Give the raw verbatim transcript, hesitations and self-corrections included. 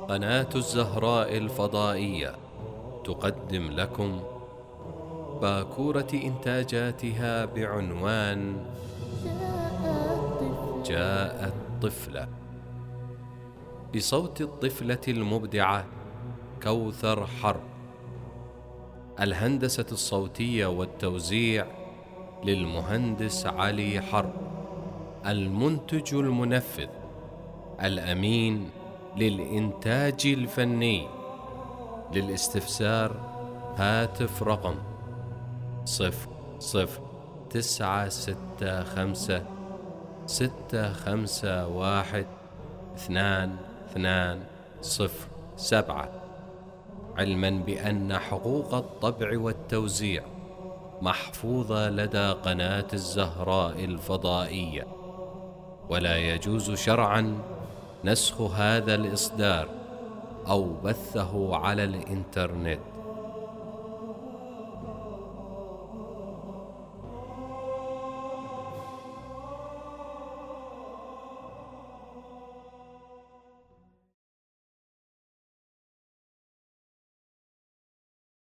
قناة الزهراء الفضائية تقدم لكم باكورة إنتاجاتها بعنوان جاءت طفلة، بصوت الطفلة المبدعة كوثر حرب. الهندسة الصوتية والتوزيع للمهندس علي حرب. المنتج المنفذ الأمين للإنتاج الفني. للاستفسار هاتف رقم صفر صفر تسعة ستة خمسة ستة خمسة واحد اثنان اثنان صفر سبعة، علما بأن حقوق الطبع والتوزيع محفوظة لدى قناة الزهراء الفضائية، ولا يجوز شرعا نسخ هذا الإصدار أو بثه على الإنترنت.